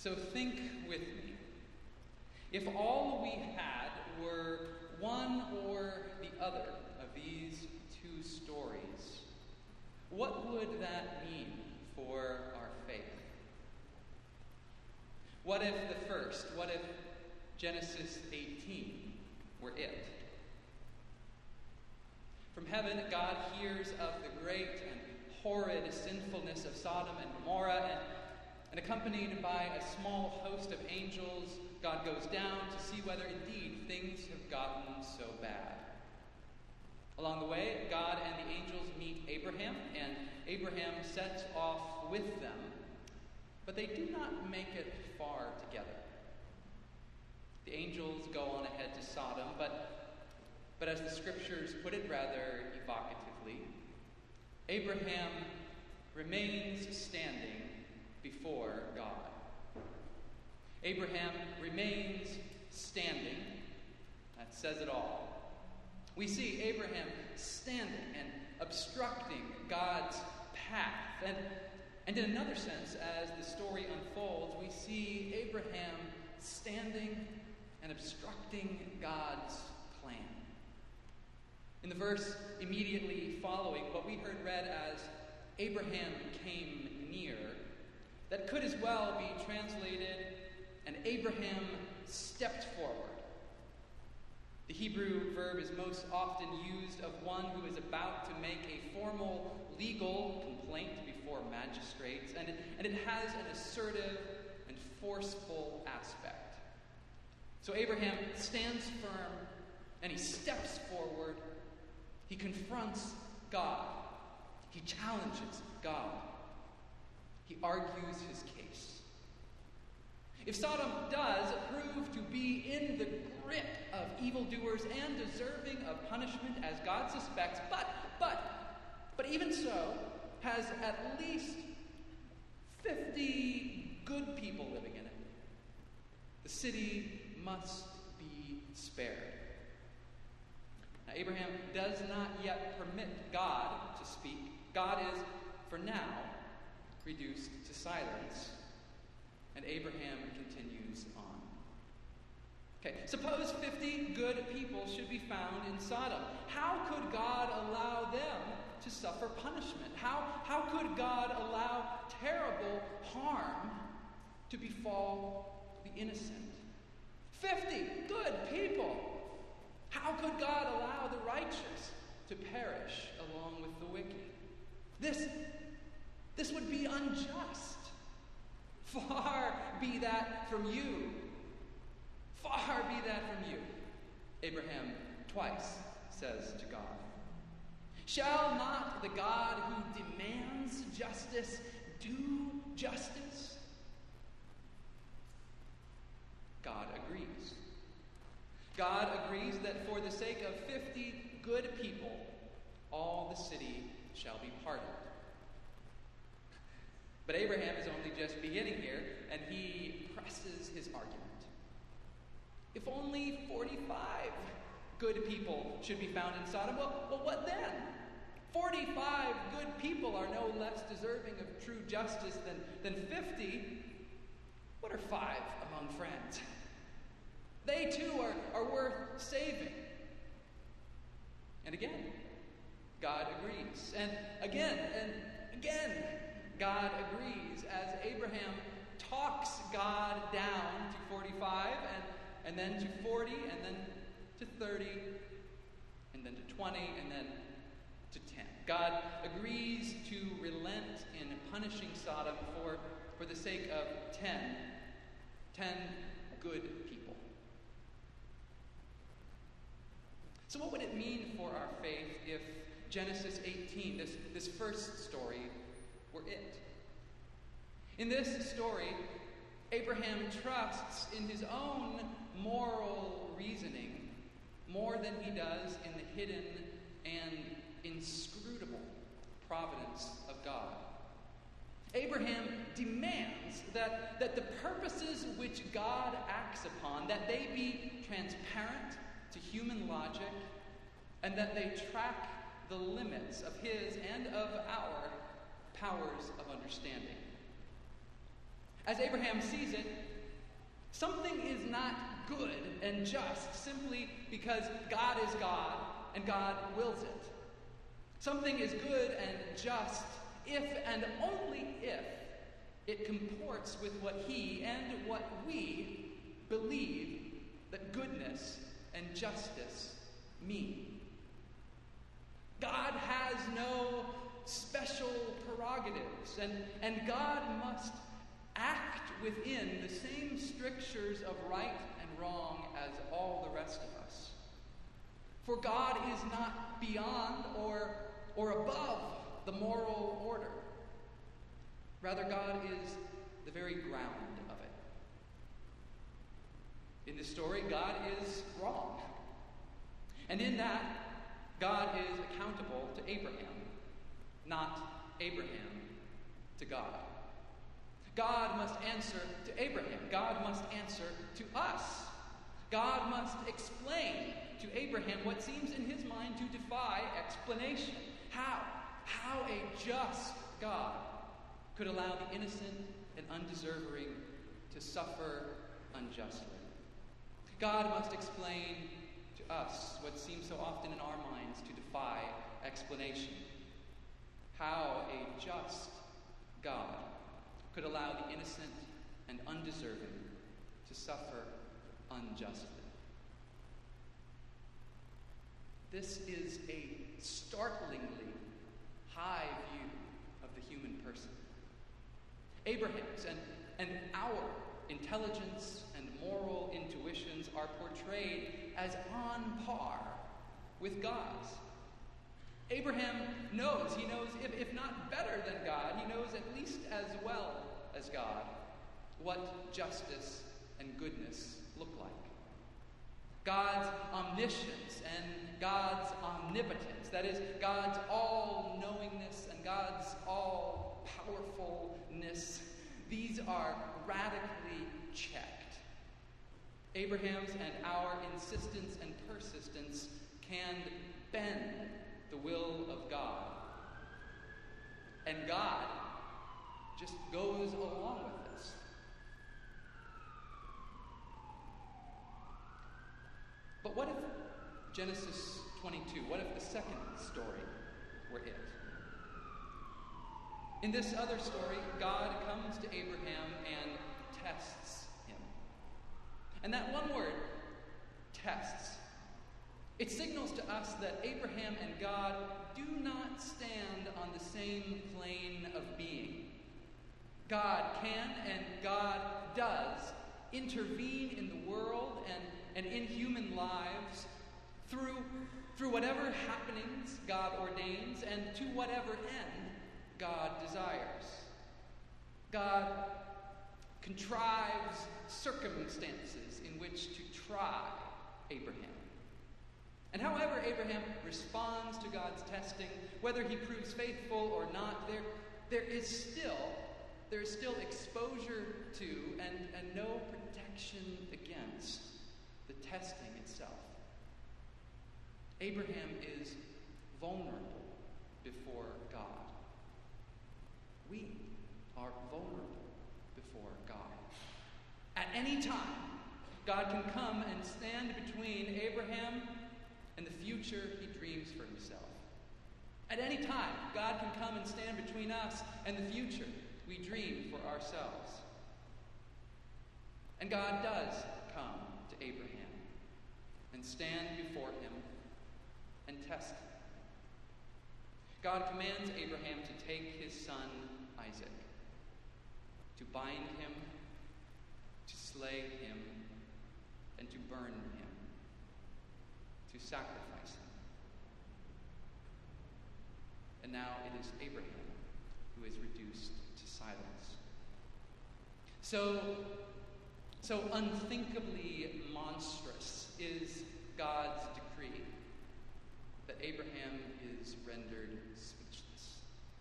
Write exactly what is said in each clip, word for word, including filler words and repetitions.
So think with me. If all we had were one or the other of these two stories, what would that mean for our faith? What if the first, what if Genesis eighteen were it? From heaven, God hears of the great and horrid sinfulness of Sodom and Gomorrah, and, and accompanied by a small host of angels, God goes down to see whether indeed things have gotten so bad. Along the way, God and the angels meet Abraham, and Abraham sets off with them, but they do not make it far together. The angels go on ahead to Sodom, but But as the scriptures put it rather evocatively, Abraham remains standing before God. Abraham remains standing. That says it all. We see Abraham standing and obstructing God's path. And, and in another sense, as the story unfolds, we see Abraham standing and obstructing God's plan. In the verse immediately following, what we heard read as Abraham came near, that could as well be translated, and Abraham stepped forward. The Hebrew verb is most often used of one who is about to make a formal legal complaint before magistrates, and it, and it has an assertive and forceful aspect. So Abraham stands firm, and he steps forward. He confronts God. He challenges God. He argues his case. If Sodom does prove to be in the grip of evildoers and deserving of punishment as God suspects, but, but, but even so, has at least fifty good people living in it, the city must be spared. Now, Abraham does not yet permit God to speak. God is, for now, reduced to silence, and Abraham continues on. Okay, suppose fifty good people should be found in Sodom. How could God allow them to suffer punishment? How, how could God allow terrible harm to befall the innocent? Fifty good people! How could God allow the righteous to perish along with the wicked? This, this would be unjust. Far be that from you. Far be that from you. Abraham twice says to God, shall not the God who demands justice do justice? God agrees. God agrees that for the sake of fifty good people, all the city shall be pardoned. But Abraham is only just beginning here, and he presses his argument. If only forty-five good people should be found in Sodom, well, well what then? forty-five good people are no less deserving of true justice than, than fifty. What are five among friends? They too are, are worth saving. And again, God agrees. And again, and again, God agrees as Abraham talks God down to forty-five, and, and then to forty, and then to thirty, and then to twenty, and then to ten. God agrees to relent in punishing Sodom for, for the sake of ten, ten good people. So what would it mean for our faith if Genesis eighteen, this, this first story, were it? In this story, Abraham trusts in his own moral reasoning more than he does in the hidden and inscrutable providence of God. Abraham demands that, that the purposes which God acts upon, that they be transparent to human logic, and that they track the limits of his and of our powers of understanding. As Abraham sees it, something is not good and just simply because God is God and God wills it. Something is good and just if and only if it comports with what he and what we believe that goodness and justice mean. God has no special prerogatives, and, and God must act within the same strictures of right and wrong as all the rest of us. For God is not beyond or, or above the moral order. Rather, God is the very ground of it. In this story, God is wrong. And in that, God is accountable to Abraham, not Abraham to God. God must answer to Abraham. God must answer to us. God must explain to Abraham what seems in his mind to defy explanation. How? How a just God could allow the innocent and undeserving to suffer unjustly. God must explain to us what seems so often in our minds to defy explanation. How a just God could allow the innocent and undeserving to suffer unjustly. This is a startlingly high view of the human person. Abraham's and, and our intelligence and moral intuitions are portrayed as on par with God's. Abraham knows, he knows, if, if not better than God, he knows at least as well as God what justice and goodness look like. God's omniscience and God's omnipotence, that is, God's all-knowingness and God's all-powerfulness, these are radically checked. Abraham's and our insistence and persistence can bend the will of God. And God just goes along with this. But what if Genesis twenty-two, what if the second story were it? In this other story, God comes to Abraham and tests him. And that one word, tests, it signals to us that Abraham and God do not stand on the same plane of being. God can and God does intervene in the world and, and in human lives through, through whatever happenings God ordains and to whatever end God desires. God contrives circumstances in which to try Abraham. And however Abraham responds to God's testing, whether he proves faithful or not, there, there is still there is still exposure to and, and no protection against the testing itself. Abraham is vulnerable before God. We are vulnerable before God. At any time, God can come and stand between Abraham and the future he dreams for himself. At any time, God can come and stand between us and the future we dream for ourselves. And God does come to Abraham and stand before him and test him. God commands Abraham to take his son Isaac, to bind him, to slay him, and to burn him, to sacrifice him. And now it is Abraham who is reduced to silence. So, so unthinkably monstrous is God's decree that Abraham is rendered speechless.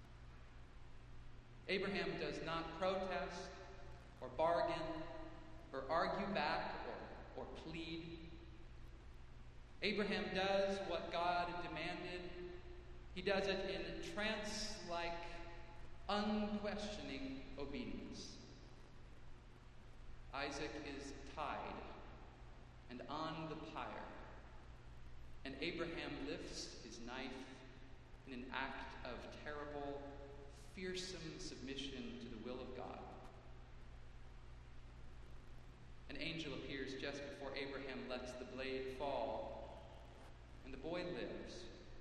Abraham does not protest or bargain or argue back or, or plead. Abraham does what God demanded. He does it in trance-like, unquestioning obedience. Isaac is tied and on the pyre, and Abraham lifts his knife in an act of terrible, fearsome submission to the will of God. An angel appears just before Abraham lets the blade fall, and the boy lives.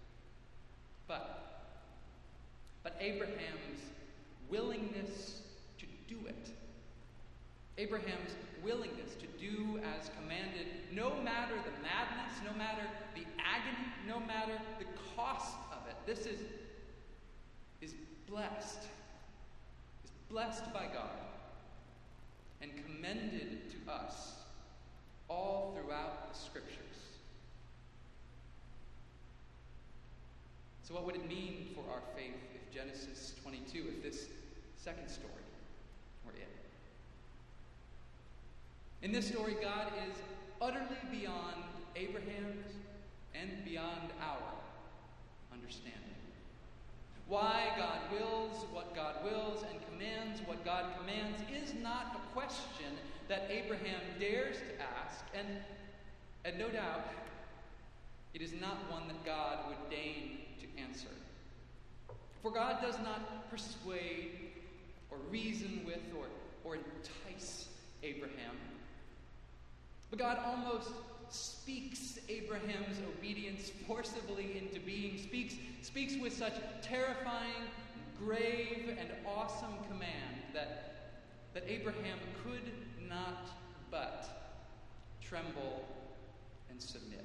But, but Abraham's willingness to do it, Abraham's willingness to do as commanded, no matter the madness, no matter the agony, no matter the cost of it, this is, is blessed, is blessed by God and commended to us all throughout the Scriptures. So what would it mean for our faith if Genesis twenty-two, if this second story were it? In this story, God is utterly beyond Abraham's and beyond our understanding. Why God wills what God wills and commands what God commands is not a question that Abraham dares to ask, and, and no doubt it is not one that God would deign to answer. For God does not persuade or reason with or, or entice Abraham, but God almost speaks Abraham's obedience forcibly into being, speaks, speaks with such terrifying, grave, and awesome command that, that Abraham could not but tremble and submit.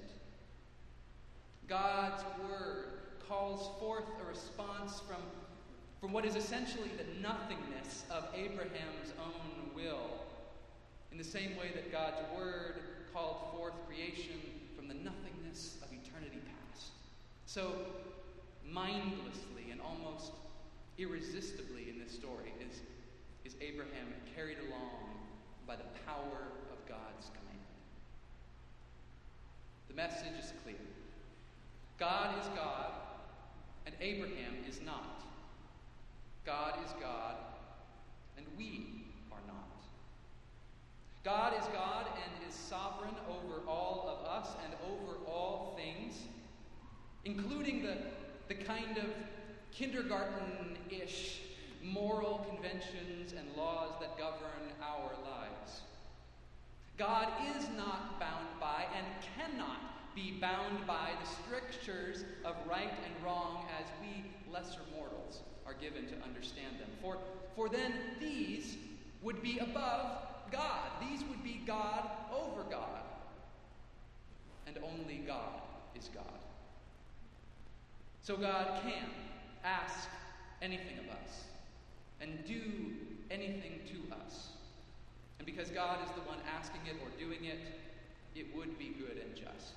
God's word calls forth a response from, from what is essentially the nothingness of Abraham's own will, in the same way that God's word called forth creation from the nothingness of eternity past. So mindlessly and almost irresistibly in this story is, is Abraham carried along by the power of God's command. The message is clear. God is God, and Abraham is not. God is God, and we are not. God is God and is sovereign over all of us and over all things, including the, the kind of kindergarten-ish moral conventions and laws that govern our lives. God is not bound by and cannot be bound by the strictures of right and wrong as we lesser mortals are given to understand them. For, for then these would be above God. These would be God over God. And only God is God. So God can ask anything of us and do anything to us. And because God is the one asking it or doing it, it would be good and just.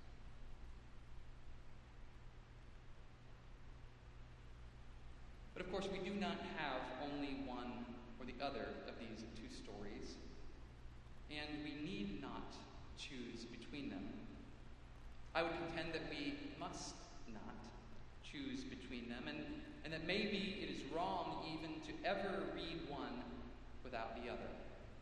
But of course, we do not have only one or the other of these two stories, and we need not choose between them. I would contend that we must not choose between them, and, and that maybe it is wrong even to ever read one without the other.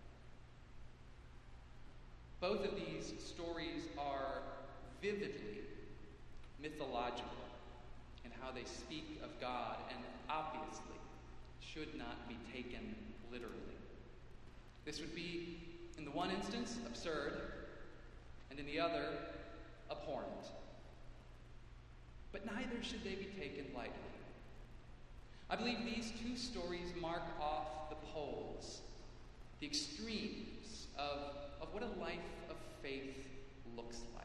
Both of these stories are vividly mythological in how they speak of God, and obviously should not be taken literally. This would be, in the one instance, absurd, and in the other, abhorrent. But neither should they be taken lightly. I believe these two stories mark off the poles, the extremes of, of what a life of faith looks like.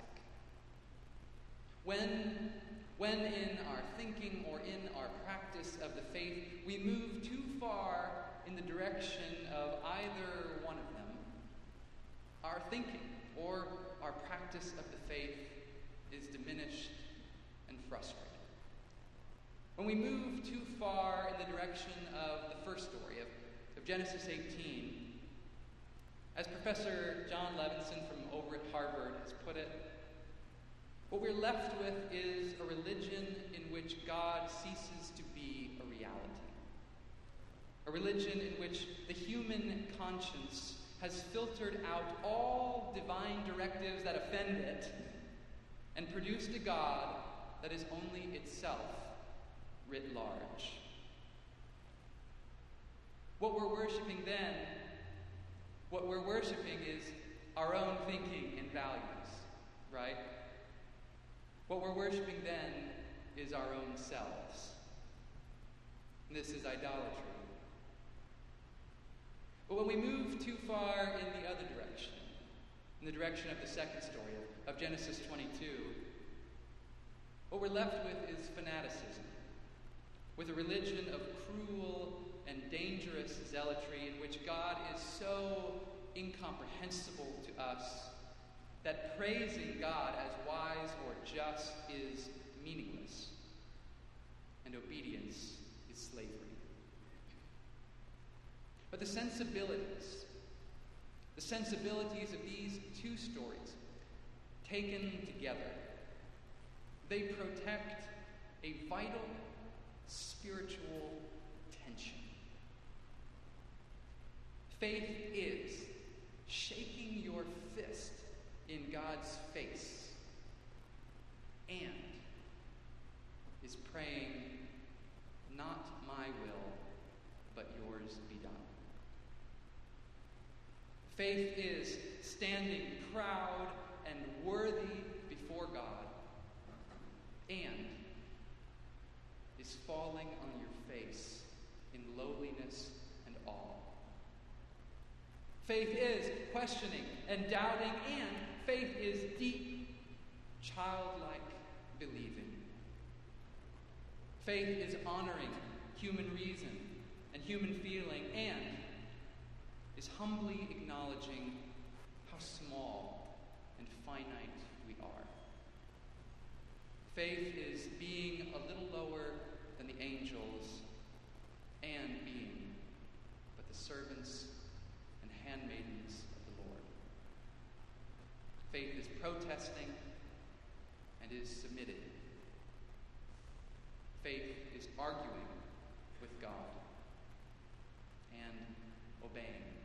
When, when in our thinking or in our practice of the faith, we move too far in the direction of either one of them, our thinking or our practice of the faith is diminished and frustrated. When we move too far in the direction of the first story, of, of Genesis eighteen, as Professor John Levinson from over at Harvard has put it, what we're left with is a religion in which God ceases to be a reality. A religion in which the human conscience has filtered out all divine directives that offend it and produced a God that is only itself writ large. What we're worshiping then, what we're worshiping is our own thinking and values, right? What we're worshiping then is our own selves. And this is idolatry. But when we move too far in the other direction, in the direction of the second story of, of Genesis twenty-two, what we're left with is fanaticism, with a religion of cruel and dangerous zealotry in which God is so incomprehensible to us that praising God as wise or just is meaningless, and obedience is slavery. But the sensibilities, the sensibilities of these two stories, taken together, they protect a vital spiritual tension. Faith is shaking your fist in God's face and is praying, not my will, but yours be done. Faith is standing proud and worthy before God and is falling on your face in lowliness and awe. Faith is questioning and doubting, and faith is deep, childlike believing. Faith is honoring human reason and human feeling, and is humbly acknowledging how small and finite we are. Faith is being a little lower than the angels and being but the servants and handmaidens of the Lord. Faith is protesting and is submitted. Faith is arguing with God and obeying.